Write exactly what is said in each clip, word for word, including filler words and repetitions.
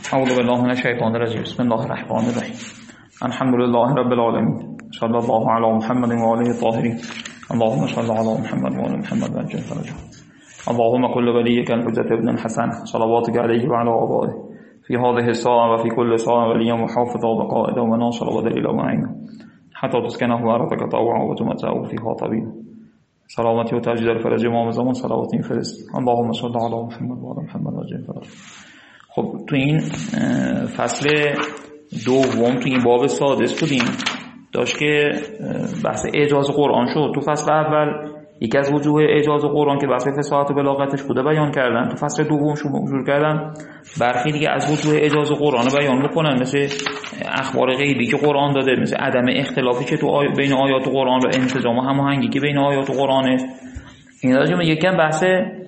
اعوذ بالله من الشیطان الرجیم. بسم الله الرحمن الرحیم. الحمد لله رب العالمین. صلی الله علی محمد و آله الطاهرین. اللهم صل علی محمد و آل محمد و عجل فرجهم. اللهم كل وليك الحجة ابن الحسن صلواتك عليه وعلى آبائه في هذه الساعة وفي كل ساعة وليا وحافظا وقائدا وناصرا ودليلا ومعينا حتى تسكنه أرضك طوعا وتمتعه فيها طويلا. سلامتی و تجدید الفرج امام زمان صلوات این فرست. اللهم صل علی محمد و آل محمد و عجل فرجهم. خب تو این فصل دوم تو این باب سادس بودیم، داشت که بحث اعجاز قرآن شد. تو فصل اول یکی از وجوه اعجاز قرآن که بحث فصاحت و بلاغتش بوده بیان کردن. تو فصل دوم شروع کردن برخی دیگه از وجوه اعجاز قرآن بیان بکنن، مثل اخبار غیبی که قرآن داده، مثل عدم اختلافی که تو آی... بین آیات قرآن و انسجام و هماهنگی که بین آیات قرآنه. این راجع به یکم بحث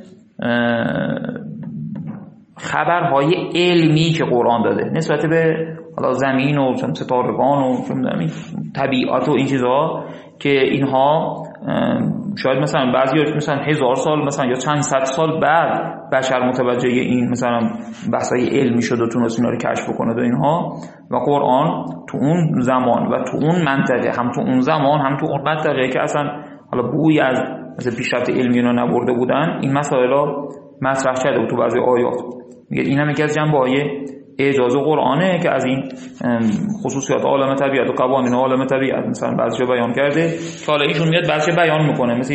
خبرهای علمی که قرآن داده نسبت به حالا زمین و ستارگان و طبیعت و این چیزها که اینها شاید مثلا بعضی مثلا هزار سال مثلا یا چند صد سال بعد بشر متوجه این مثلا بحثای علمی شد و تونست اینا رو کشف بکنه و اینها، و قرآن تو اون زمان و تو اون منطقه، هم تو اون زمان هم تو اون منطقه که اصلا حالا بوی از مثلا پیشرفت علمی اینا نبرده بودن، این مسائل رو مطرح کرده تو بعضی آیات. میگه این هم یکی از جنبه‌های اعجاز قرآنه که از این خصوصیات عالم طبیعت و قوانین عالم طبیعت مثلا بعضی‌ها بیان کرده که حالا ایشون میاد بعضی بیان میکنه، مثل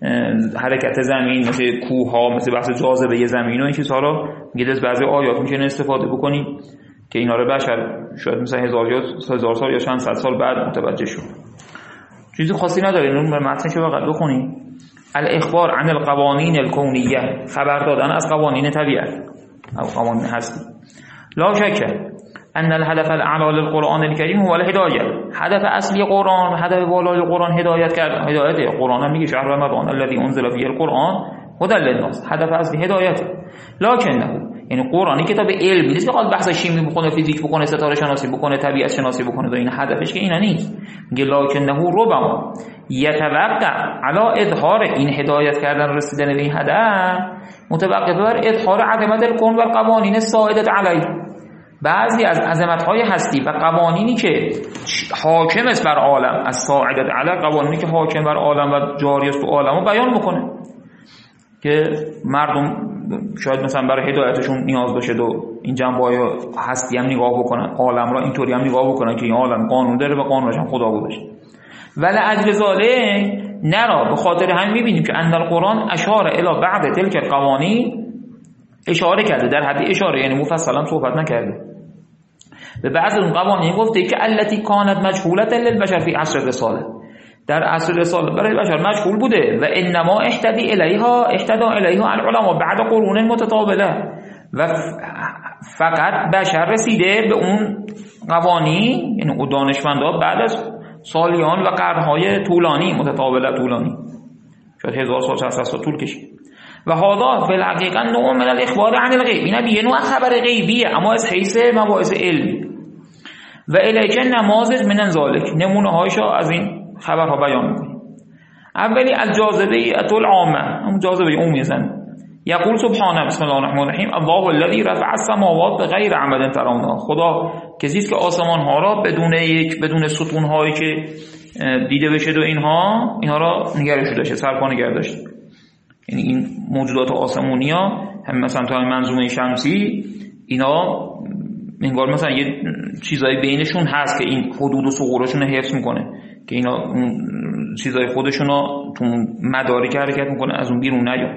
حرکت زمین، مثل کوه‌ها، مثل بحث جاذبه زمین و این چیزها رو میگه از بعضی آیات میشه استفاده بکنیم که اینا رو بشر شاید مثلا هزار یا هزار سال یا چند صد سال بعد متوجه شد. چیزی خاصی نداره، اینو به متنش فقط بخونیم. الاخبار عن القوانین الکونیه، خبر دادن از قوانین طبیعت او قوانین هستی. لا شک ان الهدف الاعلى للقرآن الكريم هو الهدایه. هدف اصلی قرآن، هدف بالای قرآن هدایت کردن. هدایت قرآن هم میگه شهر رمضان الذي انزل فيه القرآن هدى للناس. هدف اصلی هدایت. لکنه یعنی قرآنی کتاب علمی نیست که بحث شیمی بکنه، فیزیک بکنه، ستاره شناسی بکنه، طبیعت شناسی بکنه و این هدفش که اینا نیست. میگه لکنه ربما یتوقع علی اظهار این هدایت کردن و رسیدن به این هدف متوقف بر اظهار عظمت الکون و قوانین السائده علیه. بعضی از عظمت‌های هستی و قوانینی که حاکم است بر عالم، از ساعدت علی، قوانینی که حاکم بر عالم و جاری است تو عالم رو بیان میکنه که مردم شاید مثلا برای هدایتشون نیاز باشه و این جنبه‌های هستی هم نگاه بکنن، عالم را اینطوری هم نگاه بکنن که این عالم قانون داره و قانونش هم خدا بوده. ولی اجل ذالک نرا، به خاطر همین میبینیم که ان القرآن اشاره الی بعض تلک القوانین، اشاره کرده در حد اشاره، یعنی مفصلا صحبت نکرده، به بعض اون قوانین گفته که التی کانت مجهوله للبشر فی عصر رساله، در عصر رساله برای بشر مجهول بوده و انما اهتدی الیها اهتدا الیها العلماء بعد قرون متتابعه، و فقط بشر رسیده به اون قوانین، یعنی اون دانشمندا بعد از سالیان و قرنهای طولانی متتابعه طولانی، شاید هزار سال چند سال طول کشید. و هذا فی الحقیقه نوع من الاخبار عن الغیب، این یه نوع خبر غیبیه اما از حیث مباحث علمی. و الیک نماذج من ذلک، نمونه هایشو از این خبرها بیان میکنیم. اولی الجاذبه العامه، هم جاذبه عمومی زن. یقول سبحانه بسم الله الرحمن الرحیم الله الذی رفع السماوات بغیر عمد ترونها، خدا کسی است که آسمان ها را بدون یک بدون ستون هایی که دیده بشه و اینها اینها را نگرش داشته، سرپا نگه داشته. یعنی این موجودات آسمانی ها هم مثلا تو منظومه شمسی اینا انگار مثلا یه چیزای بینشون هست که این حدود و ثغورشون رو حفظ میکنه که اینا چیزای خودشون رو تو مدارک حرکت میکنه، از اون بیرون نیاد.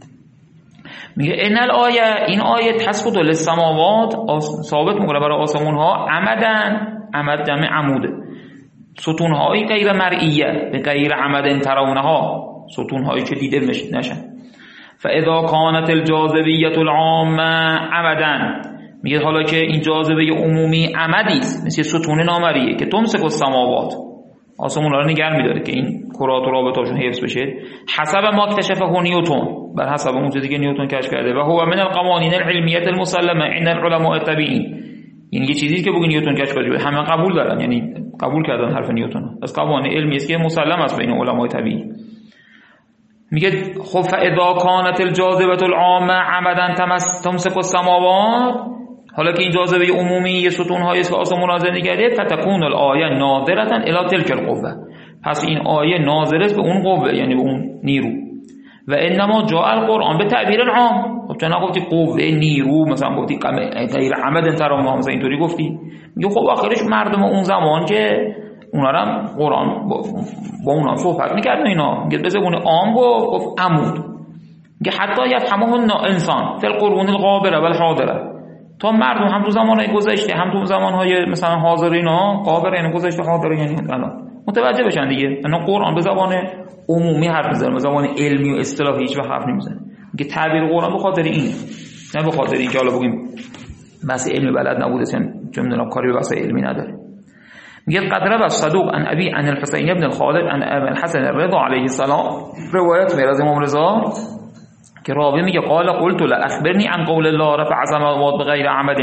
میگه ان الآیه، این آیه تثبت للسماوات، ثابت میکنه برای آسمون ها عمدن، عمد جمع عموده، ستون های غیر مرئیه به غیر عمد ترونها، ستون هایی که دیده نشن. فاذا كانت الجاذبیه العامه عمدن، میگه حالا که این جاذبه عمومی عمدی است مثل ستون نامریه که تمسک السماوات، آسمون را نگه می‌داره که این کرات و رابطه‌شون حفظ بشه، حسب ما اکتشفه نیوتن، بر حسب اون چیزی که نیوتن کشف کرده، و هو من القوانین العلمیه المسلمه عند العلماء الطبیعیین، یعنی یه چیزی که بگه نیوتن کشف کرده همه قبول دارن، یعنی قبول کردن حرف نیوتن، از قوانین علمی است که مسلم است بین علمای طبیعی. میگه خب فاذا كانت الجاذبه العامه عمدا تمسك السماوات، حالا که این جاذبه عمومی یه ستون هایی است که آسمون را زنده کرده، فتکون الآیه ناظرة الی تلک القوه، پس این آیه ناظر است به اون قوه، یعنی به اون نیرو. و انما جاء القرآن به تعبیر العام. خب چرا نگفتی قوه، نیرو، مثلا گفتی غیر عمد ترونها، مثلا اینطوری گفتی؟ میگه خب آخرش مردم اون زمان که اونا هم قرآن با, با اونا صحبت میکردن، اینا میگه به زبون عام گفت عمود، میگه حتی یفهمه انسان فی القرون الغابره و الحاضره، تا مردم هم تو زمانهای گذشته هم تو زمانهای مثلا حاضر اینا، غابره یعنی گذشته، حاضر یعنی الان، متوجه بشن دیگه. اینا قرآن به زبان عمومی حرف میزنه، به زبان علمی و اصطلاحی هیچ وقت حرف نمیزنه. میگه تعبیر قرآن به خاطر این، نه به خاطر اینکه حالا بگیم بحث علمی بلد نبوده، چه میدونم کاری به بحث علمی نداره. میگه قد روى الصدوق عن ابي عن الحسين بن الخالد عن ابي الحسن الرضا علیه السلام، روایت میاد از امام رضا که راوی میگه قال قلت لا اخبرني عن قول الله رفع السماوات بغیر عمد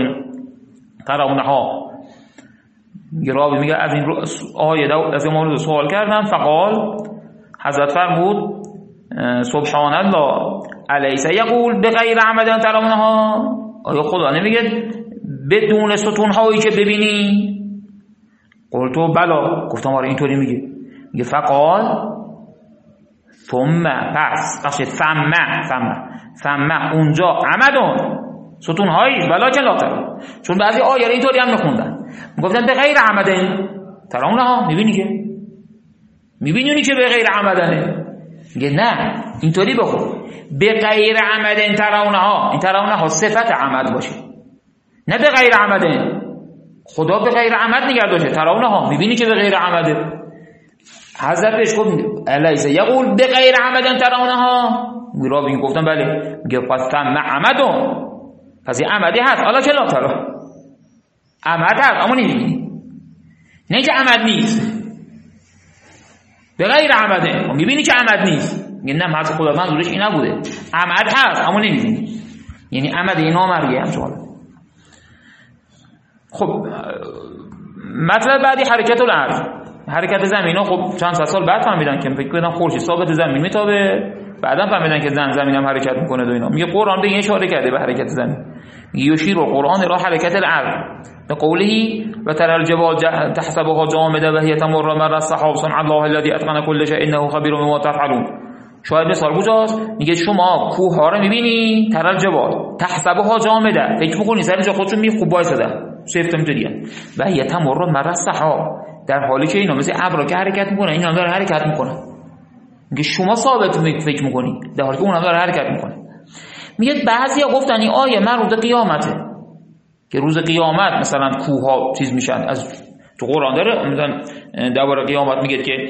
ترونها. میگه راوی میگه از این آیه از امام رضا سوال کردم، فقال حضرت فرمود سبحان الله الیس یقول بغیر عمد ترونها، آیا خدا نمیگه بدون ستون هایی که ببینی؟ قلتو بلا، گفتم آره اینطوری میگه. میگه فقال ثم، پس بخشید ثم ثم ثم اونجا عمدون ستون هایی بلا که لاتر، چون بعضی آیه اینطوری هم میخوندن، میگفتن به غیر عمدن ترونها، میبینی که میبینی که به غیر عمدنه. میگه نه اینطوری بخون به غیر عمدن ترونها، این ترونها صفت عمد باشه، نه به غیر عمدن. خدا به غیر عمد نگه داشته، ترونها میبینی که به غیر عمده. حضرت بهش گفت الیس یقول به غیر عمدن ترونها، میرا بگیم گفتم بله. میگه پس ثم عمدون، پس این عمدی هست، حالا که لا ترا عمد هست اما نمیبینی، نه که عمد نیست، به غیر عمده میبینی که عمد نیست. میگه نه حضرت خدا منظورش این نبوده، عمد هست اما نمیبینی، یعنی عمد این نامرئیه همچنان. خب مطلب بعدی حرکت الارض، حرکت زمین ها. خب چند سال بعد فهمیدن که فکر کردن خورشید ثابت زمین میتابه، بعدا فهمیدن که زن زمین هم حرکت میکنه و اینا. میگه قرآن به این اشاره کرده به حرکت زمین. میگه یشیر القرآن را حرکت الارض به قوله و ترى الجبال تحسبها جامده و هي تمر مر السحاب صنع الله الذي اتقن كل شيء انه خبير بما تفعلون. شاید مثال کجاست؟ میگه شما کوه ها رو میبینی، ترى الجبال تحسبها جامده، فکر میکنی سر جا خودشون می خوب وایساده سیفتم طوریه، و هي تمر مر السحاب، در حالی که اینا مثل ابر که حرکت میکنه، اینا داره حرکت میکنه. میگه شما ثابت فکر میکنی در حالی که اونم داره حرکت میکنه. میگه بعضیا گفتن این آیه مربوط به قیامته، که روز قیامت مثلا کوه ها چیز میشن، از تو قرآن داره مثلا درباره قیامت میگه که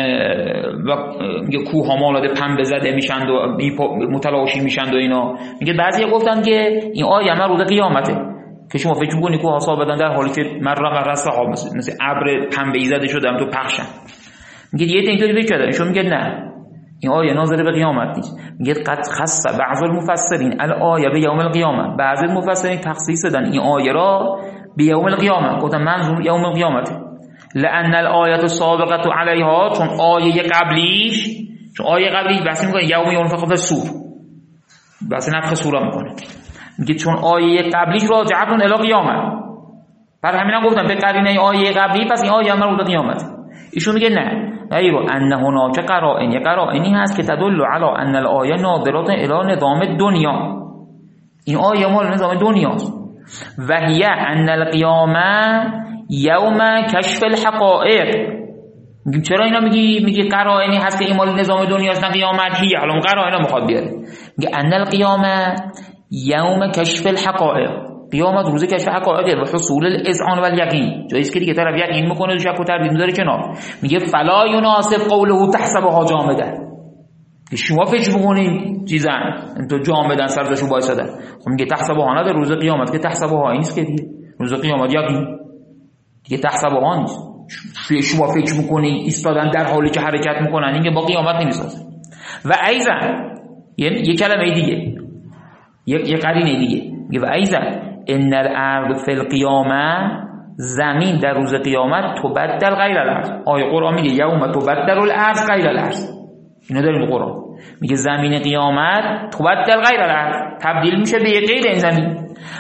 میگه کوه ها مالاد پنبه زده میشن و متلاشی میشن و اینا. میگه بعضیا گفتن که این آیه مربوط به قیامته، که شما فکر می‌کنی کوه ها ثابتن در حالی که مر مر السحاب مثل ابر پنبه‌ای زده شدن تو پخشن. میگه یه اینطوری فکر کردن، ایشون میگه نه این آیه ناظر به قیامت نیست. میگه قد خص بعض المفسرین الآیه به یوم القیامه، بعضی مفسرین تخصیص دادن این آیه را به یوم القیامه، گفتن منظور یوم القیامت، لأن الآیه السابقه علیها، چون آیه قبلیش، چون آیه قبلیش بحث می‌کنه یوم ینفخ فی الصور، بحث نفخ صور می‌کنه. میگه چون آیه قبلیش راجعتون الی قیامت، برای همین گفتم به قرینه آیه قبلی، پس این آیه مربوط به قیامت. ایشون میگه نه، ایرو ان هناک قرائن، یه قرائنی هست که تدل علی ان الآیه ناظرات الی نظام دنیا، این آیه مال نظام دنیاست. و هی ان القیامه یوم کشف الحقائق. میگیم چرا اینا میگی میگی قرائنی هست که این مال نظام دنیاست نه قیامت؟ هی الان قرائن میخواد بیاره، میگه ان القیامه یوم کشف الحقائق، قیامت روز کشف حقایق و حصول الاذعان و الیقین، جاییست که دیگه طرف یقین میکنه و شک و تردید میذاره کنار. میگه فلا یناسب قوله تحسبها جامده، که شما فکر میکنین چیزن تو جامدن سرشو وایسادن. خب میگه تحسبها نداره روز قیامت، که تحسبها نیست که دیگه روز قیامت یقین دیگه تحسبها نیست. شما فکر میکنین ایستادن در حالی که حرکت میکنن، اینکه با قیامت نمیسازه. و ایضا یه کلمه دیگه، یه قرینه دیگه میگه و ایضا ان الارض فی القیامه، زمین در روز قیامت تبدل غیر الارض. آیه قرآن میگه یوم تبدل الارض غیر الارض، اینو داریم تو قرآن میگه زمین قیامت تبدل غیر الارض، تبدیل میشه به غیر این زمین.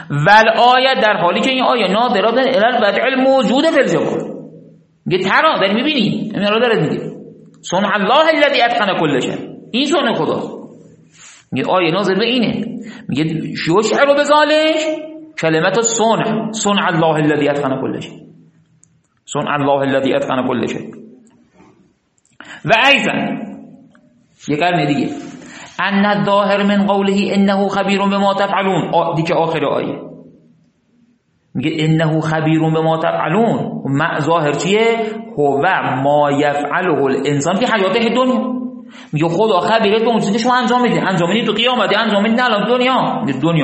والآیه در حالی که این آیه ناظرات الالبدع الموجود فی الجبال، میگه ترا داری میبینی، این رو داره میگه صنع الله الذی اتقن کل شیء، این صنع خداست. میگه آیه نازل به اینه، میگه یشعر بذالک کلمت صنع، صنع الله الذی اتقن کل شیء، صنع الله الذی اتقن کل شیء. و ایضا یک کلمه دیگه، ان الظاهر من قوله انه خبیر بما تفعلون، دیگه آخر آیه میگه انه خبیر بما تفعلون، ما ظاهر چیه؟ هو ما یفعله الانسان فی حیاته دنیا، میگه خدا خبیره به اون چیزی که شما انجام میدید، انجام میدید تو قیامت، انجام میدید الان دنیا، میگه دنیا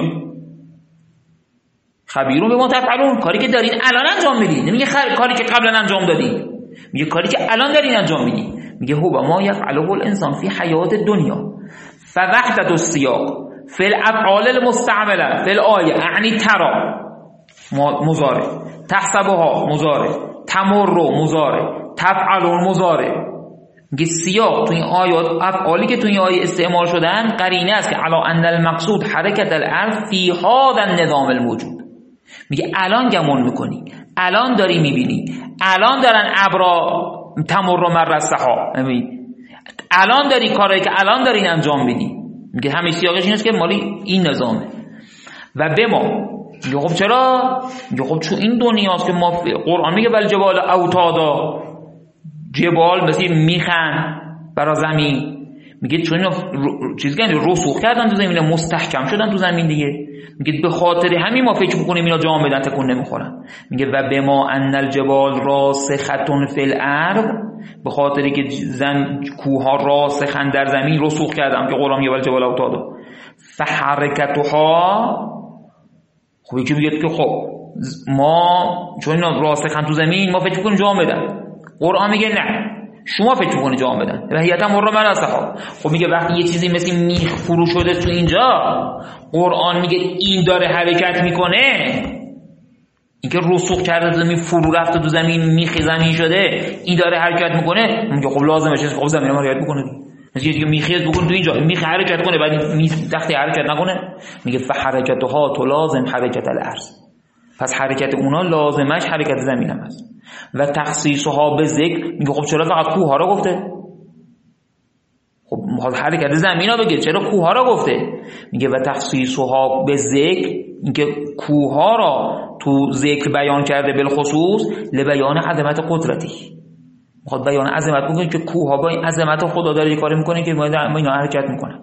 خبیر بما تفعلون، کاری که دارین الان انجام میدید، نمیگه خ... کاری که قبلا انجام دادین، میگه کاری که الان دارین انجام میدید. میگه هو ما یفعله الانسان فی حیات دنیا. فوحدت السیاق فی الافعال المستعمله فی الآیه اعنی ترا مضارع، تحسبها مضارع، تمر مضارع، تفعلون مضارع. میگه سیاق تو این آیات افعالی که تو این آیه استعمال شدن قرینه است که علی ان المقصود حرکت الارض فی هذا النظام الموجود. میگه الان گمون میکنی، الان داری میبینی، الان دارن ابرا تمر مر السحاب، الان داری کارایی که الان دارین انجام میدی. میگه همه سیاقش این است که مالی این نظامه. و به ما میگه خب چرا؟ میگه خب چون این دنیاست که ما قرآن میگه بل جبال اوتادا، جبال مثل میخن برای زمین، میگه چون اینا چیزی که رسوخ کردن تو زمین، مستحکم شدن تو زمین دیگه، میگه به خاطر همین ما فکر میکنیم اینا جام بدن تکون نمیخورن. میگه و بما ان الجبال راسختون فی الارض، به خاطری که زم کوها راسخن در زمین، رسوخ کردن که قرآن میگه بل جبال اوتادا، فحرکتها. خب یکی میگه که خب ما چون اینا راسخن تو زمین ما فکر میکنیم جام بدن، قرآن میگه نه شما فکر میکنید جام بدن، رهیتا مر من السحاب. خب میگه وقتی یه چیزی مثل میخ فرو شده تو اینجا، قرآن میگه این داره حرکت میکنه، این که رسوخ کرده تو زمین، فرو رفته تو زمین، میخ زمین شده، این داره حرکت میکنه، میگه خب لازمه چیز خب زمین ما حرکت بکنه، مثل اینکه میخ بکنه تو اینجا، میخ حرکت کنه بعد میخ تخت حرکت نکنه. میگه فحرکتها تلازم حرکت الارض، پس حرکت اونا لازمش حرکت زمین هم هست. و تخصیصها به ذکر، میگه خب چرا فقط کوه ها را گفته؟ خب میخواد حرکت زمین ها بگه، چرا کوه ها را گفته؟ میگه و تخصیصها به ذکر، اینکه کوه ها را تو ذکر بیان کرده بالخصوص لبیان عظمت قدرتی، میخواد بیان عظمت بکنه که کوه ها با این عظمت خدا داره یه کاری میکنه که ما اینا حرکت میکنه،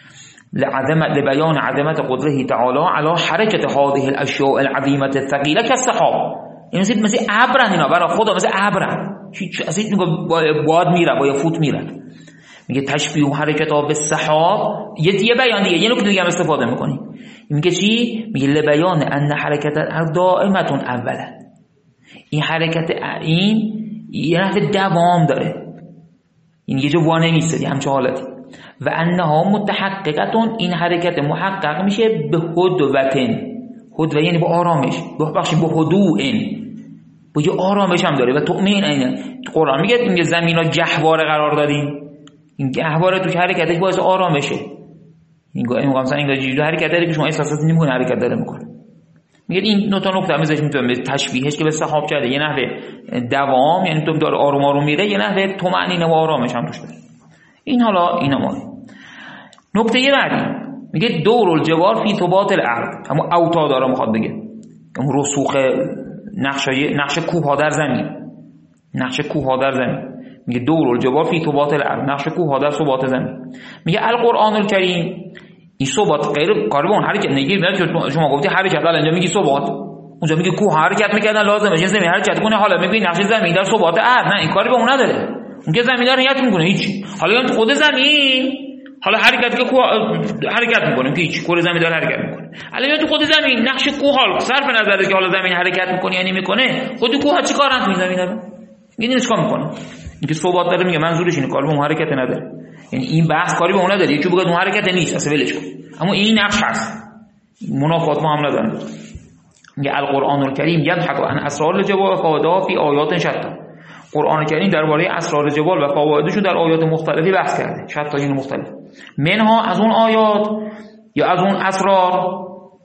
لعظمت لبیان عظمت قدره تعالی علی حرکت هذه الاشیاء العظیمه الثقیله كالسحاب. این مثل مثل ابرن، اینا برای خدا مثل ابرن، هیچ اصلا میگه باد میره با یا فوت میره. میگه تشبیه حرکت ها به سحاب، یه دیگه بیان دیگه، یه نکته دیگه هم استفاده میکنی. میگه چی؟ میگه لبیان ان حرکت دائمه اولا، این حرکت این یه نحو دوام داره، این یه جا وانه نیست همچه حالتی. و انها متحققتون، این حرکت محقق میشه به هدوتن، هدوه یعنی با آرامش، بخشی با هدوئن، با یه آرامش هم داره. و تؤمین اینه قرآن میگه میگه زمین ها گهواره قرار دادیم، این گهواره توش حرکتش باعث آرامشه. این گاه میگم مثلا این جوری حرکت داره که شما احساسات نمیکنه حرکت داره میکنه. میگه این دو تا نکته ازش میتونه تشبیهش که به سحاب کرده، یه نحوه دوام یعنی تو داره آروم آروم میره، یه نحوه طمأنینه و آرامش هم توش داره. این حالا اینا ما نکته بعدی میگه دور الجوار فی ثبات الارض، اما اوتا داره میخواد بگه اون رسوخ نقشه نقش کوه ها در زمین، نقش کوه ها در زمین. میگه دور الجوار فی ثبات الارض، نقش کوه ها در ثبات زمین. میگه القرآن الکریم این ثبات غیر کار به اون حرکت نگیر میاد که شما گفتی حرکت، الان اینجا میگی ثبات، اونجا میگه کوه حرکت میکردن لازمه چه زمین حرکت کنه، حالا میگی نقش زمین در ثبات ارض، نه این کاری به اون نداره، اون که زمین داره حرکت میکنه هیچ. حالا تو خود زمین حالا حرکت که کوه حرکت میکنه که هیچ، کره زمین داره حرکت میکنه، الان تو خود زمین نقش کوه حال صرف نظر که حالا زمین حرکت میکنه یعنی میکنه، خود کوه چیکارن تو زمین داره میگه چیکار میکنه، اینکه ثبات داره، میگه منظورش اینه کار به اون حرکت نداره، یعنی این بحث کاری به اون نداره، یکی بگه اون حرکت نیست اصلا ولش کن، اما این نقش هست، منافات ما هم نداره. میگه القرآن الکریم یضحک عن اسرار الجبال و فوائدها فی آیات شتى، قرآن کریم درباره اسرار جبال و فوائدشون در آیات مختلفی بحث کرده، شتایین مختلف، منها از اون آیات یا از اون اسرار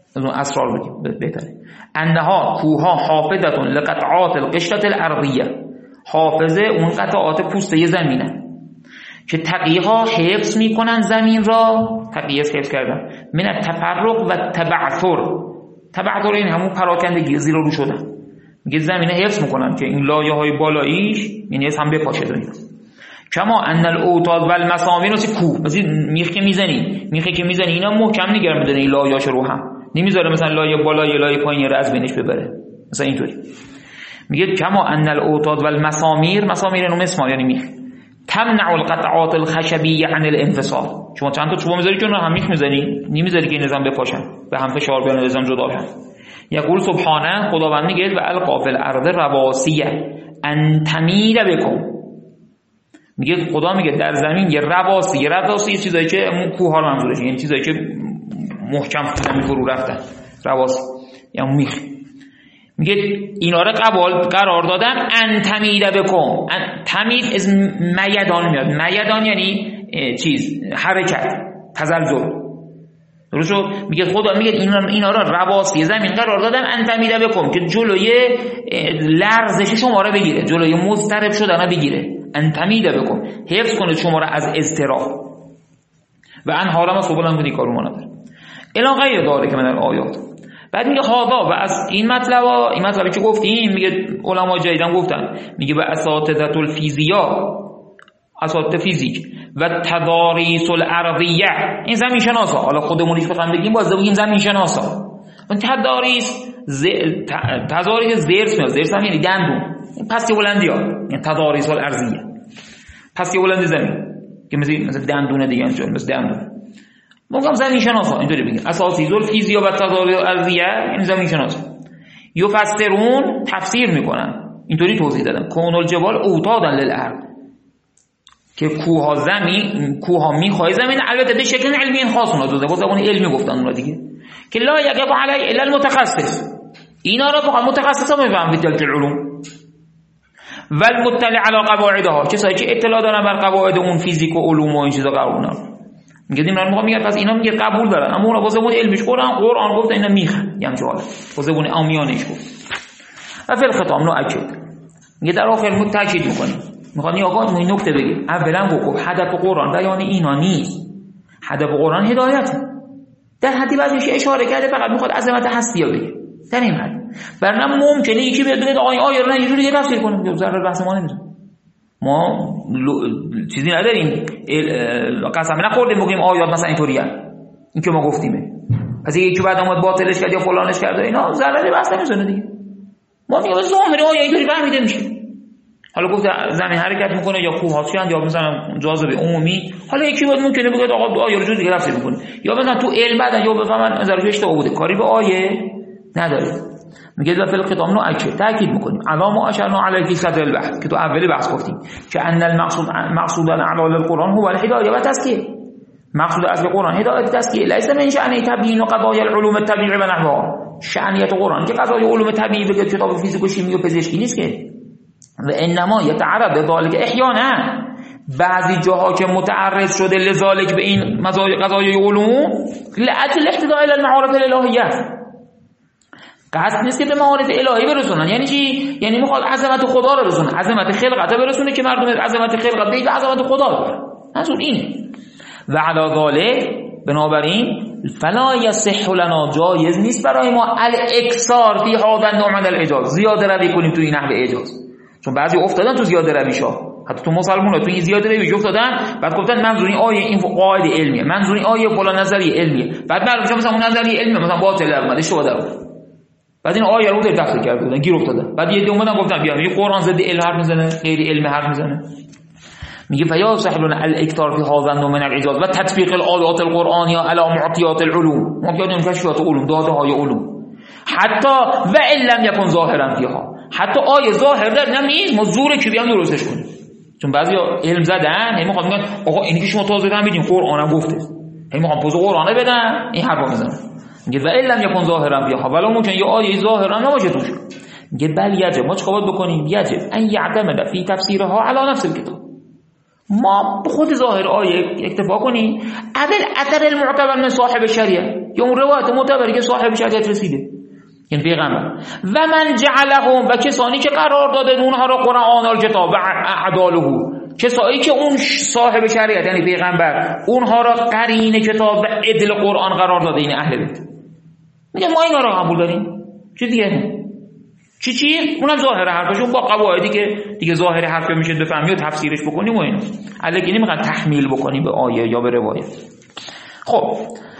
از اون اسرار بگیم بهتره. انها کوها حافظه لقطعات القشره الارضیه، حافظه اون قطعات پوسته زمینه که تقیها حفظ میکنن زمین را، تقیه حفظ کردن، من التفرق و تبعثر. تبعثر این همون پراکندگی، زیر و رو شدن. میگه زمینه حفظ میکنن که این لایه های بالاییش یعنی از هم بپاشه داریم. کما ان الاوتاد و المسامیر مثل کوه، مثل میخ که میزنی میخی که میزنی اینا محکم نگه میداره این لایه‌اش رو هم نمیذاره مثلا لایه بالا یا لایه پایین را از بینش ببره، مثلا اینطوری. میگه کما ان الاوتاد و المسامیر، مسامیر اینو مسمار یعنی میخ، تمنع القطعات الخشبیه عن الانفصال. شما چند تا چوب میذاری چون هم میخ میزنی، نمیذاری که این نظام بپاشن، به هم فشار بیان نظام جدا بشن. یقول سبحانه، خداوند میگه و القا فی الارض رواسیه ان تمید بکم. میگه خدا میگه در زمین یه رواسی، یه رواسی یه چیزایی که اون کوه ها منظورشه، یعنی چیزایی که محکم زمین فرو رفتن، رواسی یعنی میخ. میگه اینا رو قبال قرار دادم ان تمید بکم. تمید از میدان میاد، میدان یعنی چیز حرکت، تزلزل. درست شد؟ میگه خدا میگه اینا اینا رو رواسی زمین قرار دادم ان تمید بکم که جلوی لرزش شما رو بگیره، جلوی مضطرب شدن رو بگیره. ان تمید بکم، حفظ کنه شما رو از اضطراب. و ان حالما سبولن بودی کارو نداره. الا غیر داره که من در آیات. بعد میگه خدا و از این مطلبا، این مطلبی که گفتیم، میگه علما جدیدن گفتن، میگه به اساتذه الفیزیاء، اساتذه فیزیک و تضاریس الارضیه، این زمین شناسا، حالا خودمونیش بخوام بگیم باز بگیم زمین شناسا. اون تضاریس ز... تضاریس زرس میاد، زرس هم یعنی دندون، پس بلندی ها، یعنی تضاریس الارضیه، پس بلند زمین که مثل مثل دندونه دیگه انجام، مثل دندون. موقع زمین شناسا اینطوری بگیم، اساتید الفیزیاء و تضاریس الارضیه، این زمین شناسا. یفسرون، تفسیر میکنن، اینطوری توضیح دادن کون الجبال اوتادا للارض، که کوه ها زمین، کوه ها میخوای زمین، البته به شکل علمی خاص اونا دوزه، با زبان علمی گفتن اونا دیگه، که لا یقف علی الا المتخصص. اینا رو فقط متخصصا میفهمن به تلک العلوم. و المطلع علی قواعدها، کسایی که اطلاع دارن بر قواعد اون فیزیک و علوم و این چیزا قبول. میگه اینا میگه میگه پس اینا میگه قبول دارن، اما اونا با زبان علمیش قرآن قرآن گفت اینا میخن، یعنی جواب با زبان عامیانش گفت. و فی الختام نو اکید، میگه در آخر متاکید میکنیم، میخواد این آقا این نکته بگه، اولا گفت هدف قرآن بیان اینا نیست، هدف قرآن هدایت. در حدی بعدش اشاره کرده فقط میخواد عظمت هستی بگه، در این حد. ورنه ممکنه یکی بیاد بگه آقا آیه رو نه یه جوری دیگه تفسیر کنه، میگه ضرر بحث ما نمیشه. ما چیزی نداریم، قسم نخوردیم بگیم آیات مثلا اینطوریه، این که ما گفتیمه. پس یکی بعد اومد باطلش کرد یا فلانش کرد، اینا ضرر بحث نمیزنه دیگه. ما میگیم ظاهر آیه اینطوری فهمیده میشه. حالا گفت زمین حرکت میکنه یا کوه هاست یا مثلا جاذبه عمومی، حالا یکی بود ممکنه بگه آقا آیه رو جور دیگه تفسیر میکنه، یا مثلا تو علم بعدن یا بفهمن نظرش اشتباه بوده، کاری به آیه نداره. میگه در فل ختام نو اکید، تاکید میکنیم علامه اشرنا علی فی صدر البحث که تو اولی بحث گفتیم که ان المقصود مقصود الاعلال القرآن هو الهدایه و تزکیه. مقصود از قرآن هدایت تزکیه، لیس من شأن تبیین قضایا العلوم الطبیعی و نحوها. شأنیت قرآن که قضای علوم طبیعی بگه کتاب فیزیک و شیمی و پزشکی نیست که، و انما یتعرض ذلك احیانا، بعضی جاها که متعرض شده لذالک به این قضای علوم لاجل الاهتداء الى المعارف الالهیه، قصد نیست که به معارف الهی برسونن. یعنی چی؟ یعنی میخواد عظمت خدا رو برسونه، عظمت خلقت رو برسونه که مردم عظمت خلقت به عظمت خدا ببرن. منظور اینه. و علی ذلک، بنابراین فلا یصح لنا، جایز نیست برای ما الاکثار فی هذا النوع من الاعجاز، زیاده روی کنیم تو این نحو اعجاز، چون بعضی افتادن تو زیاده رویشا، حتی تو مسلمونا تو این زیاده رویش افتادن، بعد گفتن منظور این آیه این قاعده علمیه، منظور این آیه فلان نظریه علمیه، بعد معلومه مثلا اون نظریه علمیه مثلا باطل اومده، اشتباه در اومد، بعد این آیه رو در تفسیر کرده بودن، گیر افتادن. بعد یه دی اومدن گفتن بیا میگه قرآن ضد علم حرف میزنه، غیر علم حرف میزنه. میگه فیا سهلون الاکثار فی هذا النوع من الاعجاز و تطبیق الآیات القرآنیه علی معطیات العلوم، معطیات کشفیات علوم، داده های علوم، حتی و ان لم یکن ظاهرا فیها، حتی آیه ظاهر در نمیز مزوره که بیان درستش کنیم، چون بعضیا علم زدن هی میخوام میگن آقا اینی که شما تازه فهمیدین قرآنم گفته، هی میخوام پوز قرآنه بدن این حرفا میزنن. میگه و ان لم یکن ظاهرا فیها، ولی ممکن یه آیه ظاهرا نباشه توش. میگه بل یجب، ما چیکار بکنیم؟ یجب ان یعتمد فی تفسیرها علی نفس الکتاب، ما خود ظاهر آیه اکتفا کنیم. اول اثر المعتبر من صاحب شریعه، یا اون روایت معتبری که صاحب شریعت رسیده، یعنی پیغمبر. و من جعلهم، و کسانی که قرار داده اونها را قرآن الکتاب و عداله، کسایی که اون صاحب شریعت یعنی پیغمبر اونها را قرین کتاب و عدل قرآن قرار داده، این اهل بیت. میگه ما اینا را قبول داریم. چه دیگه؟ چی چی؟ اونم ظاهر حرفشون با قواعدی که دیگه ظاهر حرف میشه بفهمی و تفسیرش بکنیم و اینا. الکی نمیخواد تحمیل بکنیم به آیه یا به روایت. خب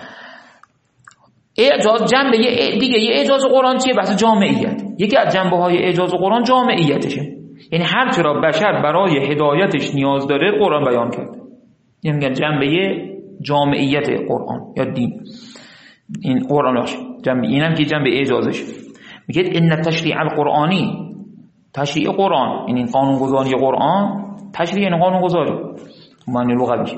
اعجاز جنبه دیگه یه اعجاز قرآن چیه؟ بحث جامعیت. یکی از جنبه‌های اعجاز قرآن جامعیتشه، یعنی هر چرا بشر برای هدایتش نیاز داره قرآن بیان کرده. یعنی میگن جنبه جامعیت قرآن یا دین، این قرآنش جنبه، اینم که جنبه اعجازش. میگه ان تشریع القرآنی، تشریع قرآن یعنی قانونگذاری قرآن، تشریع یعنی قانونگذاری معنی لغوی،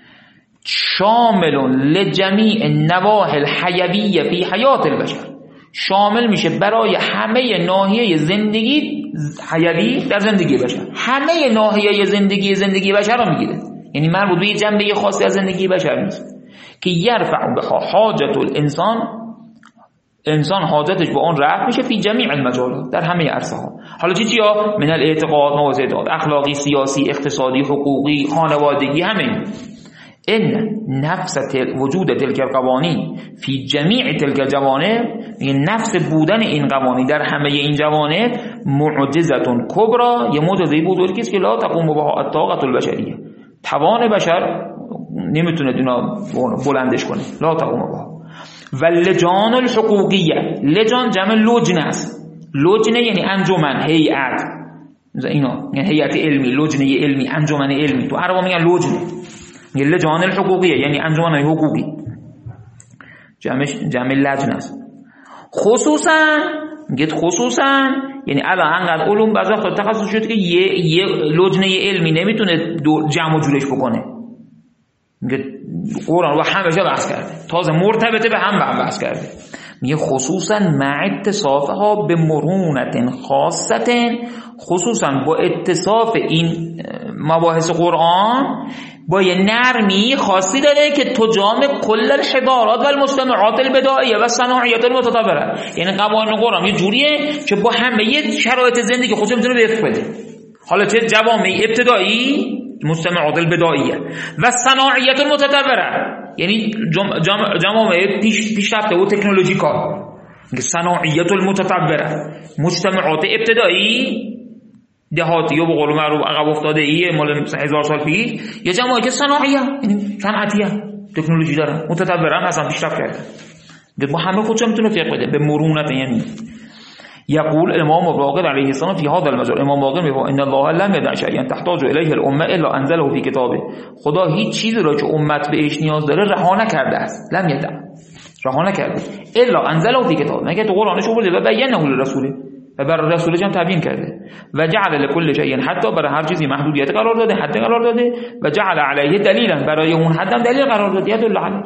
شامل لجمیع النواحی الحیویه فی حیات البشر، شامل میشه برای همه ناحیه زندگی حیوی در زندگی بشر، همه ناحیه زندگی زندگی بشر رو میگیره، یعنی مربوط به یه جنبه خاصی از زندگی بشر نیست که یرفع بها حاجت الانسان، انسان حاجتش با اون رفع میشه فی جمیع المجالات، در همه عرصه ها. حالا چی چیا؟ من الاعتقاد، موازدات اخلاقی، سیاسی، اقتصادی، حقوقی، خانوادگی، همه. ان نفس وجود تلک القوانین فی جمیع تلک الجوانب، نفس بودن این قوانین در همه این جوانب معجزه کبرا، یه معجزه بزرگی است که لا تقوم بها الطاقه البشریه، توان بشر نمیتونه اینا بلندش کنه، لا تقوم بها. و لجان الحقوقیه، لجان جمع لجنه است، لجنه یعنی انجمن، هیئت، اینا یعنی هیئت علمی، لجنه علمی، انجمن علمی، تو عربا میگن لجنه. لجان الحقوقیه یعنی انجمن حقوقی، جمعش جمع لجنه است. خصوصا میگه خصوصا یعنی الان انقدر علوم بعضی وقتا تخصص شده که یه یه لجنه علمی نمیتونه جمع و جورش بکنه. میگه قرآن رو همه جا بحث کرده، تازه مرتبطه به هم بحث کرده. میگه خصوصا مع اتصافها به مرونت خاصه، خصوصا با اتصاف این مباحث قرآن با یه نرمی خاصی داره که تجامع کل الحضارات و المجتمعات البدائیه و صناعیات المتطوره، یعنی قوانین قرآن یه جوریه که با همه شرایط زندگی خودش میتونه وفق بده. حالا چه جوامع ابتدایی، مجتمعات البدائیه، و صناعیات المتطوره یعنی جوامع پیش پیشرفته و تکنولوژیکال، صناعیات المتطوره، مجتمعات ابتدایی دهاتی و به قول معروف عقب افتاده ای مال هزار سال پیش، یه جماعتی که صناعیه یعنی صنعتیه، تکنولوژی داره، متطوره اصلا پیشرفت کرده، با همه خودش میتونه فکر بده به مرونت. یعنی یقول امام باقر علیه السلام فی هذا المجال، امام باقر میگه ان الله لم يدع شیئا تحتاج الیه الامه الا انزله فی کتابه، خدا هیچ چیزی را که امت بهش نیاز داره رها نکرده است، لم یدع، رها نکرده، الا انزله فی کتابه، مگه تو قرآنش آورده و بیانه لرسوله، و برای رسولش هم تبیین کرده، و جعل لكل شیء، حتی برای هر چیزی محدودیت قرار داده، حد قرار داده، و جعل علیه دلیلا، برای اون حدم دلیل قرار داده، یدل علیه.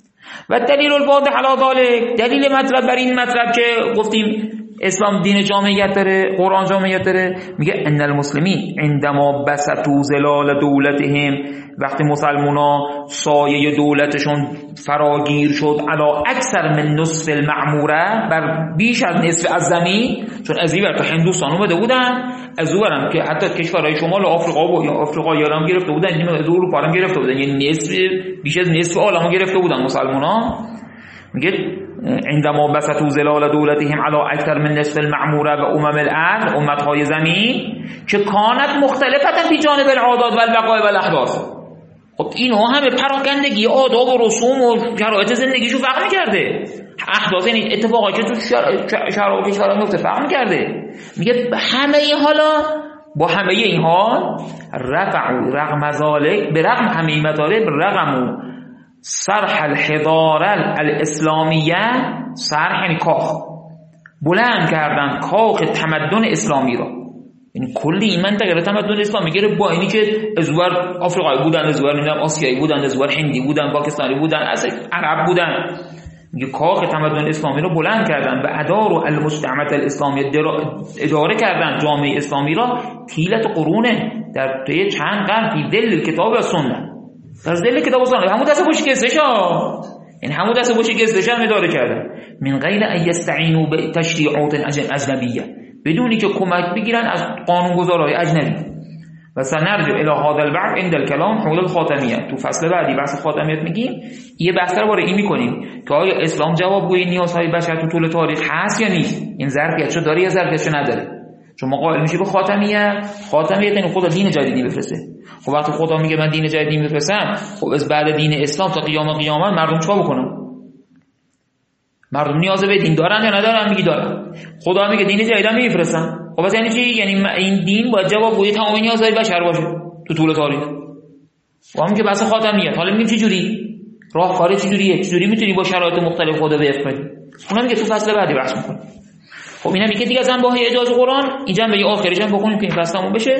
و دلیل الواضح علی ذلک، دلیل مطلب بر این مطلب که گفتیم اسلام دین جامعیت داره، قرآن جامعیت داره، میگه ان المسلمین عندما بسطوا ظلال دولتهم، وقتی مسلمونا سایه دولتشون فراگیر شد، علا اکثر من نصف المعموره، بر بیش از نصف از زمین، چون از این ور تا هندوستان اومده بودن، از اون ورم که حتی کشورهای شمال آفریقا و یا آفریقا یارم گرفته بودن، یعنی از اروپا هم گرفته بودن، یعنی نصف بیش از نصف عالمو گرفته بودن مسلمونا. میگه عندما بسطوا ظلال دولتهم علی اکثر من نصف المعموره و امم الارض، امتهای زمین که کانت مختلفتا فی جانب العادات و الوقایع و الاحداث. خب اینها همه پراکندگی آداب و رسوم و شرایط زندگیشو فرق می‌کرده، احداث یعنی اتفاقاتی که تو شرایط کشورها میفته فرق می‌کرده. میگه همه این حالا با همه این حال رفعوا رغم ذلك، به رغم همه این مطالب، رغم صرح الحضاره الاسلامیه، صرح یعنی کاخ، بلند کردن کاخ تمدن اسلامی را، یعنی کلی این منطقه تمدن اسلامی گرفت، با اینی که ازور آفریقایی بودن، ازور نمیدونم آسیایی بودن، ازور هندی بودن، پاکستانی بودن، اصلا عرب بودن، میگه کاخ تمدن اسلامی رو بلند کردن و ادار و المجتمع الاسلامی اداره کردن جامعه اسلامی را طیلت قرونه، در طی چند قرن فی دل کتاب و سنت، در دل کتاب و سنت همون دست پشت کسش ها، یعنی همون دست پشت کسش هم اداره کردن من غیر ان یستعینوا بتشریعات اجنبیه، بدونی که کمک بگیرن از قانونگذارهای اجنبی. و سنرجع الى هذا البحث عند الكلام حول الخاتمیه. تو فصل بعدی بحث خاتمیت میگیم، یه بحث رو باره این میکنیم که آیا اسلام جوابگوی نیازهای بشر تو طول تاریخ هست یا نیست، این ظرفیتشو داره یا ظرفیتشو نداره. چون ما قائل میشه به خاتمیه، خاتمیت یعنی خدا دین جدیدی بفرسته. خب وقتی خدا میگه من دین جدیدی میفرستم، خب از بعد دین اسلام تا قیام قیامت مردم چیکار بکنن؟ مردم نیاز به دین دارن یا ندارن؟ میگی دارن. خدا میگه دین جدیدی میفرستم. خب پس یعنی چی؟ یعنی این دین باید جوابگوی تمام نیازهای بشر باشه تو طول تاریخ. و هم که بحث خاتمیت. حالا میگیم چه جوری؟ راهکار چه جوریه؟ چه جوری میتونی با شرایط مختلف خدا وفق کنی؟ اونم میگه تو فصل بعدی بحث می‌کنیم. خب اینا میگه دیگه از انواع اعجاز قرآن، این جنبه آخرش هم بکنیم که این فصلمون بشه.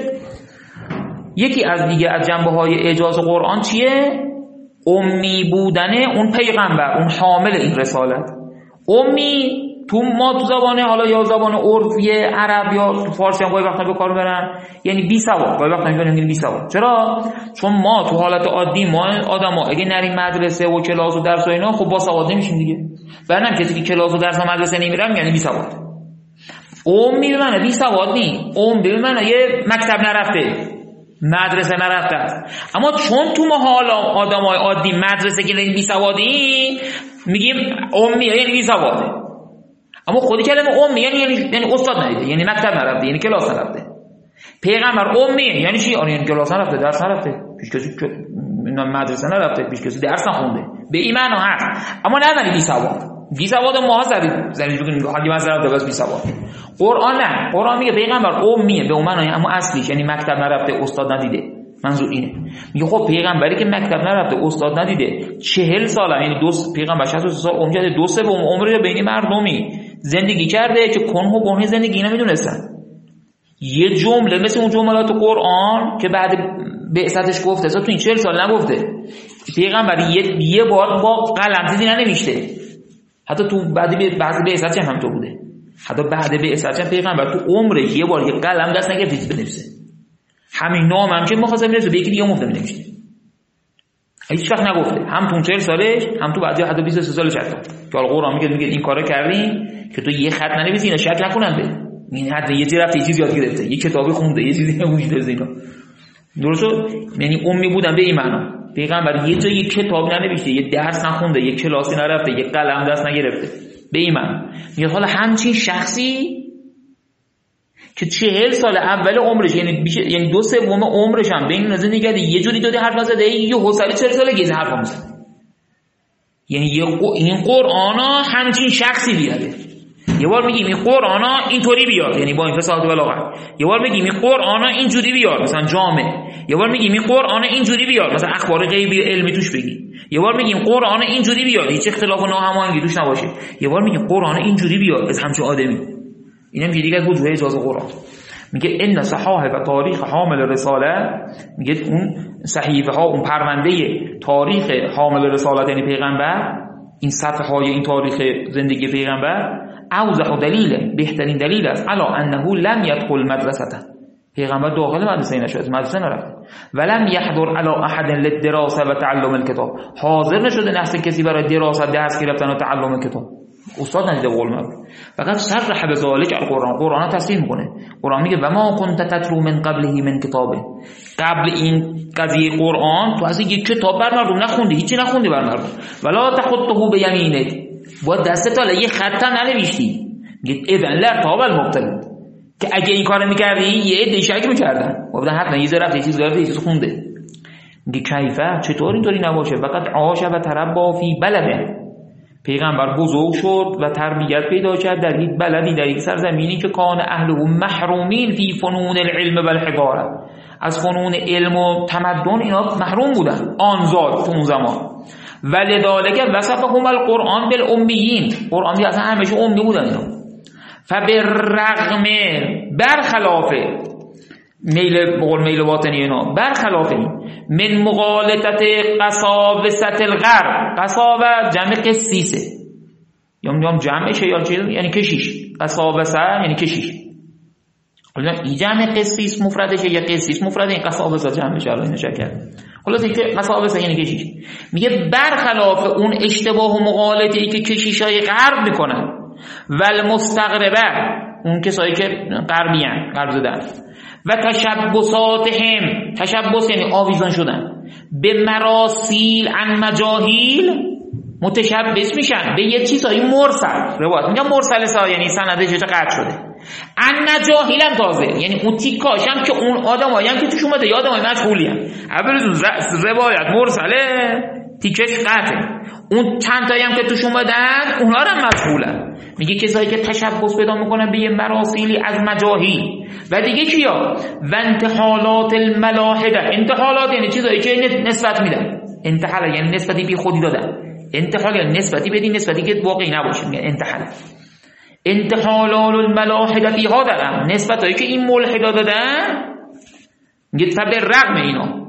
یکی از دیگه از جنبه‌های اعجاز قرآن چیه؟ امی بودن اون پیغمبر، اون حامل این رسالت. امی تو ما تو زبانه حالا یا زبان عرفی عرب یا تو فارسی هم گاهی وقتا به کار میبرن، یعنی بی سواد. گاهی وقتا میگن بی سواد. چرا؟ چون ما تو حالت عادی ما آدما اگه نریم مدرسه و کلاس و درس و اینا، خب با سواد نمیشیم دیگه. برنم کسی که کلاس و درس و مدرسه نمیرن یعنی بی سواد. امی به معنی بی سواد نی، امی به معنی یه مکتب نرفته، مدرسه نرفته است. اما چون تو ما حالا آدمای عادی مدرسه گیریم بی سوادی، میگیم امی یعنی بی سواده. اما خودی کلمه امی یعنی یعنی, یعنی استاد ندیده، یعنی مکتب نرفته، یعنی کلاس نرفته. پیغمبر امی یعنی چی؟ یعنی کلاس نرفته، درس نرفته، پیش کسی مدرسه نرفته، پیش کسی درس نخونده. به این معنا هست. اما نه یعنی بی سواد. بی سواد ما زدید زدید بگیم حالی مثلا درس بی سواد. قرآن نه، قرآن میگه پیغمبر امیه به اون معنی، اما اصلیش یعنی مکتب نرفته، استاد ندیده. منظور اینه. میگه خب پیغمبری که مکتب نرفته، استاد ندیده، چهل ساله، یعنی دو پیغمبر شصت و سه سال عمر کرده، دو سوم عمر بین مردمی زندگی کرده که کنه و گنه زندگی نمیدونستن. یه جمله مثل اون جملات قرآن که بعد بعثتش گفته، اصلا تو این چهل سال نگفته. پیغمبر یه یه بار با قلم چیزی ننوشته. حتی تو بعد به بعضی بعثتش هم تو بوده. حتی بعد بعثتش هم پیغمبر تو عمرش یه بار یه قلم دست نگرفت چیزی بنویسه. همین نام هم که مخاطب میرسه به یکی دیگه مفت نمی‌نوشته. هیچ وقت نگفته، هم تو چهل سالش هم تو بعضی حتی بیست و سه سالش حتی. که القرآن میگه میگه این کارا کردی که تو یه خط ننویسی، اینا شک نکنن به. این حتی یه جرفت یه چیزی یاد گرفته، یه کتابی خونده، یه چیزی وجود داره اینا. درسته؟ یعنی امی بودن به این معنا. پیغمبر یه جای یه کتاب ننوشته، یه درس نخونده، یه کلاسی نرفته، یه قلم دست نگرفته. به این معنا. میگه حالا همچین شخصی که چهل سال اول عمرش یعنی بیش یعنی دو سوم عمرش هم بین زندگی کرده، یه جوری داده حرف نزده، یه حوصله چهل سالگی حرف میزنه. یعنی یه این قرآنا همچین شخصی بیاره. یه بار میگیم این قرآنا اینطوری بیاد، یعنی با این فصاحت و بلاغت. یه بار میگیم این قرآنا اینجوری بیاد، مثلا جامع. یه بار میگیم این قرآنا اینجوری بیاد، مثلا اخبار غیبی علمی توش بگی. یه بار میگیم قرآنا اینجوری بیاد، هیچ اختلاف و ناهماهنگی توش نباشه. یه بار میگیم قرآنا اینجوری بیاد از همچین آدمی. اینم یه دیگه از وجوه اجاز قرآن. میگه ان صحائف و تاریخ حامل رساله، میگه اون صحیفه ها، اون پرونده تاریخ حامل رسالت یعنی پیغمبر، این صفحه های این تاریخ زندگی پیغمبر اوضح دلیل، بهترین دلیل است علی انه لم يدخل مدرسه، پیغمبر داخل مدرسه نشد، مدرسه نرفت. ولم يحضر على احد للدراسه و تعلم الكتاب، حاضر نشده نحس کسی برای دراست درس گرفتن و تعلم کتاب، استاد ندیده قول مبر. فقط صرح به ذلك القرآن، قرآن تصریح میکنه. قرآن میگه و ما كنت تتلو من قبله من کتاب، قبل این قضیه قرآن تو اصلا یک کتاب بر مردم نخوندی، هیچی نخوندی بر مردم. ولا تخطه بیمینک، با دستت الا یه خط هم ننوشتی. میگه اذن لارتاب المبطلون، که اگه این کارو میکردی یه عده شک میکردن، گفتن حتما یه ذره یه چیز داره، یه چیز خونده. میگه کیفه، چطور اینطوری نباشه؟ فقط عاش و تربا فی بلده، پیغمبر بزرگ شد و تربیت پیدا کرد در یک بلدی، در یک سرزمینی که کان اهله محرومین فی فنون العلم و الحضاره، از فنون علم و تمدن اینا محروم بودن آنزاد تو اون زمان. ولذالک وصفهم القرآن بالامیین، قرآن دی اصلا همش امی بودن اینا. فبالرغم، برخلاف میل بقول میل باطنی اینا، برخلاف من مغالطت قساوسة الغرب، قساوه جمع قسیسه یا میگم جمعشه یا چیز، یعنی کشیش. قساوسه یعنی کشیش. حالا این جمع قسیس مفردشه یا قسیس مفرده، این قصابسا جمع بشه. الان اینو شکر خلاصه که قصابسا یعنی کشیش. میگه برخلاف اون اشتباه و مغالطه‌ای که کشیشای غرب میکنن و المستغربه، اون کسایی که غربی ان، غرب زدن، و تشبساتهم، تشبس یعنی آویزان شدن، به مراسیل عن مجاهیل، متشبس میشن به یه چیزایی مرسل. روایت میگم مرسل سا یعنی سندش قطع شده. عن مجاهیل هم تازه یعنی اون تیکاش هم که اون آدمایی هم که توش اومده یا آدمای مجهولی هم. اولتون روایت مرسله تیکش قطعه، اون چند تایی هم که توش اومدن اونها هم مجهولن. میگه کسایی که تشبس پیدا میکنن به یه مراسیلی از مجاهیل. و دیگه کیا؟ و انتحالات الملاحده، انتحالات یعنی چیزایی که نسبت میدن، انتحال یعنی نسبتی بی خودی دادن، انتحال یعنی نسبتی بدین نسبتی که واقعی نباشه، میگه انتحال. انتحالات الملاحده فیها دارن، نسبتایی که این ملحدا دادن، میگه فبر رغم اینا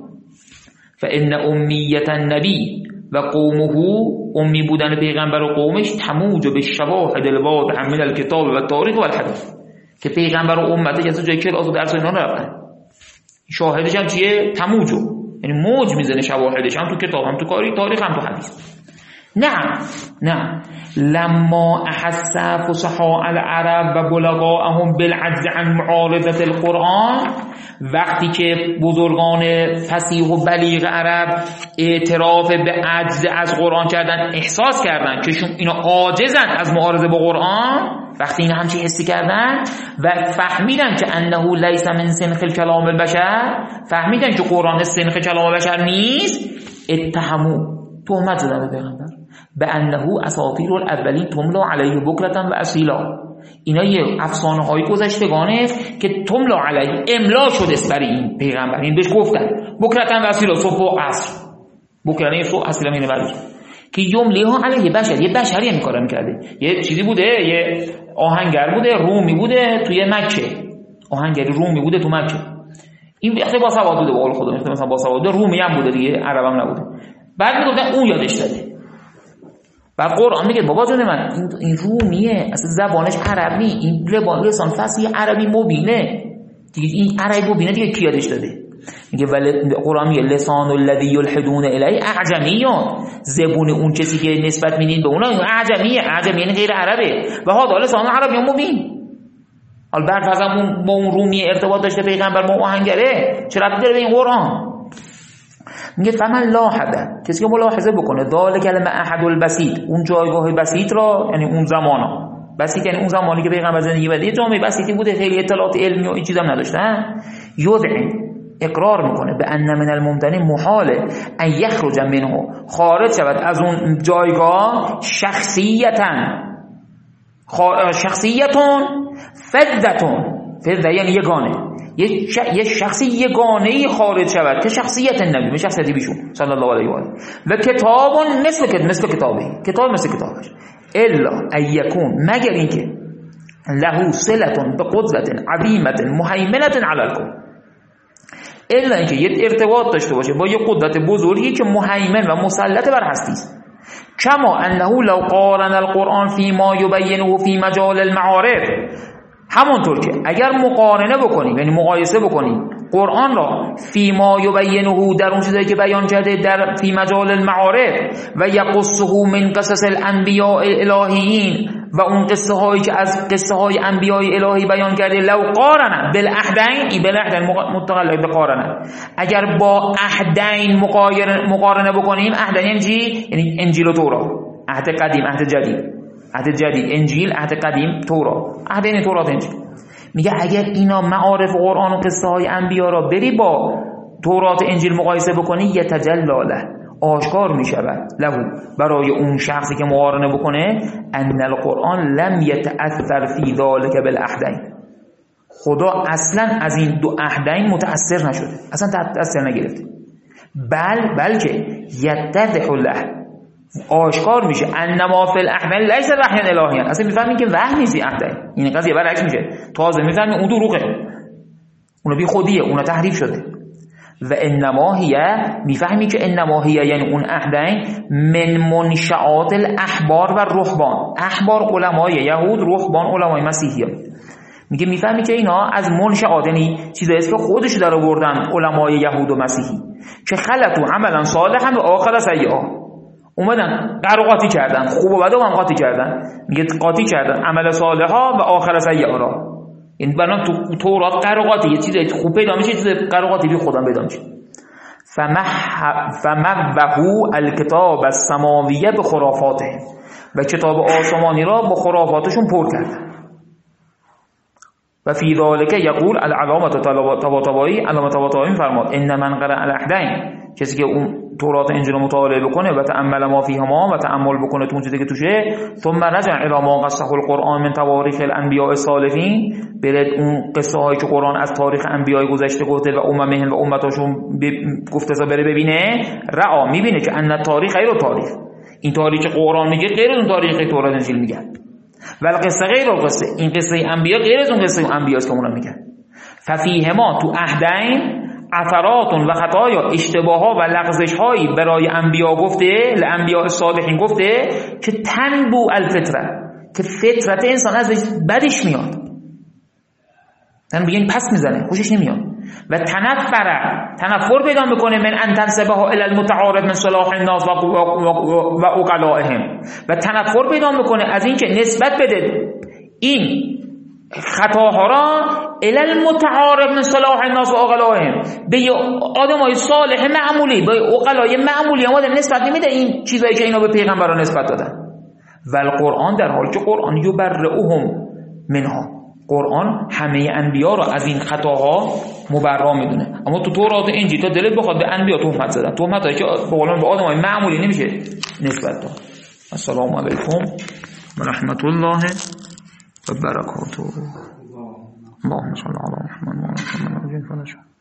فان امیت النبی و قومه، امی بودن پیغمبر و قومش، تموج به شواهد الواضحه من الکتاب و تاریخ و الحدیث، که پیغمبر و امتش از جای کلاس و درس اینا نرفتن، شاهدش هم چیه؟ تموجو یعنی موج میزنه، شواهدش هم تو کتاب هم تو کاری تاریخ هم تو حدیث. نه نه لما احس فصحاء العرب و بلغاءهم بالعجز عن معارضه القرآن، وقتی که بزرگان فصیح و بلیغ عرب اعتراف به عجز از قرآن کردن، احساس کردن که شون اینا عاجزن از معارضه با قرآن، وقتی اینا همچی حسی کردن و فهمیدن که انه لیس من سنخ کلام البشر، فهمیدن که قرآن سنخ کلام بشر نیست، اتهمو تهمت زدن به پیغمبر به انه اساطیر الاولین تملا علیه بکرة و اصیلا، اینا یه افسانه های گذشتگانه که تملا علیه املا شده برای این پیغمبر. این بهش گفتن بکرة و اصیلا، صبح و عصر، بکرة صبح اصیلا اینه بعدش که یملی ها علیه بشر، یه بشری این کارا میکرده. یه چیزی بوده، یه آهنگر بوده رومی بوده توی مکه، آهنگری رومی بوده تو مکه، این وقتی با سواد بوده، به قول خودم مثلا با سواد رومی هم بوده دیگه، عرب هم نبوده. بعد میگفتن اون یادش داده. بعد قرآن میگه بابا جون من این, این رومیه، اصلا زبانش عربی، این لبان لسان فصیح عربی مبینه دیگه، این عربی مبینه دیگه کی یادش داده؟ میگه ولی قرآن میگه لسان الذی یلحدون الیه اعجمیون، زبون اون کسی که نسبت میدین به اونا اعجمیه، اعجمی یعنی غیر عربه، و هذا لسان عربی مبین. حالا برفرض اون با اون رومی ارتباط داشته پیغمبر با آهنگره، چرا ربطی داره به این قرآن؟ میگه فمن لاحظه، کسی که ملاحظه بکنه ذالک کلمه احد البسیط، اون جایگاه بسیط را، یعنی اون زمانا بسیط یعنی اون زمانی که پیغمبر زندگی کرده جامعه بسیطی بوده، خیلی اطلاعات علمی و این چیزا هم نداشتن، یدعی اقرار میکنه به ان من الممتنع محاله ان یخرج منه، خارج شود از اون جایگاه شخصیتا، شخصیتون فدتون، فده یعنی یگانه، یه شخصی یگانه‌ای خارج شود که شخصیت نبی، شخصیت بیشون صلی الله علیه و آله، و کتاب مثل مثل کتابه، کتاب مثل کتابش، الا ان یکون، مگر اینکه له صلة بقدرة عظیمة مهیمنة علی الکون، الا اینکه یه ارتباط داشته باشه با یه قدرت بزرگی که مهیمن و مسلط بر هستی است. کما انه لو قارن القرآن فيما يبينه في مجال المعارف، همونطور که اگر مقارنه بکنیم یعنی مقایسه بکنیم قرآن را فيما يبينه در اون چیزایی که بیان کرده در فی مجال المعارف و یقصه من قصص الانبیاء الالهیین، و اون قصه هایی که از قصه های انبیاء الهی بیان کرده، لو قارنه بالاحدین، این بالاحدین متقلب بقارنه، اگر با احدین مقارنه بکنیم، احدین یعنی چی؟ یعنی انجیل و تورات، عهد قدیم عهد جدید، عهد جدید انجیل، عهد قدیم تورات، عهد یعنی تورات انجیل. میگه اگر اینا معارف قرآن و قصه های انبیا را بری با تورات انجیل مقایسه بکنی، یتجلاله، آشکار می شود له، برای اون شخصی که مقارنه بکنه، ان القرآن لم یتأثر فی ذلک بالاحدین، خدا اصلا از این دو احدین متأثر نشده، اصلا تأثیر نگرفته، بل بلکه یتضح له، آشکار میشه انما فی الاحدین لیس وحی الهی، اصلا میفهمین که وحی نیست احدین، این قضیه برعکس میشه، تازه میفهمین اون دروغه، اون بی خودیه، اون تحریف شده. و انما هی، میفهمی که انما هی یعنی اون احدین من منشعات الاحبار و رهبان، احبار علمای یهود، رهبان علمای مسیحیان، میگه میفهمی که اینا از منشأات، یعنی چیزایی که خودش در آوردن علمای یهود و مسیحی که خلطو عملا صالحا و آخر سیئا، اومدن قرقاتی کردن، خوب و بد هم قاطی کردن. میگه قاطی کردن عمل صالحا و آخر سیئا را. این بنا تو تورات قرقاتی، یه چیز خوب پیدا میشه، چیز قرقاتی بی خودم پیدا میشه. فمهوه الکتاب السماویه به خرافاته، و کتاب آسمانی را با خرافاتشون پر کردن. و فی ذالک یقول العلامه طباطبایی، علامه طباطبایی فرماد ان من قرأ الاحدین، کسی که اون تورات و انجیل مطالعه بکنه و تأمل ما فیهما و تأمل بکنه تو اون چیزی که توشه، ثم رجع الی ما قصه القرآن من تواریخ الانبیاء الصالحین، برد اون قصه هایی که قرآن از تاریخ انبیای گذشته گفته و اممهم و امتاشون گفته تا بره ببینه، رعا میبینه که ان تاریخ غیر تاریخ، این تاریخ قرآن میگه غیر اون تاریخ تورات انجیل میگه، ولی قصه غیر قصه، این قصه انبیا غیر از اون قصه انبیاست که اونا میگن. ففیهما تو احدین اثرات و خطایا، اشتباه ها و لغزش هایی برای انبیا گفته، لانبیاء صالحین گفته که تنبو الفطره، که فطرت انسان ازش بدش میاد، تن بگین پس میزنه، خوشش نمیاد. و تنفر، تنفر پیدا میکنه من ان تنسبه الی المتعارف من صلاح الناس و و عقلائهم، و تنفر پیدا میکنه از این که نسبت بده این خطاها را الی المتعارف من صلاح الناس و عقلائهم، به آدمای صالح معمولی، به عقلای معمولی هم نسبت نمیده این چیزایی که اینا به پیغمبران نسبت دادن. و القرآن در حالی که قرآن یبرئهم منها، قرآن همه انبیا را از این خطاها مبرا میدونه. اما تو تورات و انجیل تا دلت بخواد به انبیا تهمت زدن، تهمتایی که به قولن به آدمای معمولی نمیشه نسبت داد. السلام علیکم و رحمت الله و برکاته. اللهم صل علی محمد و علی محمد.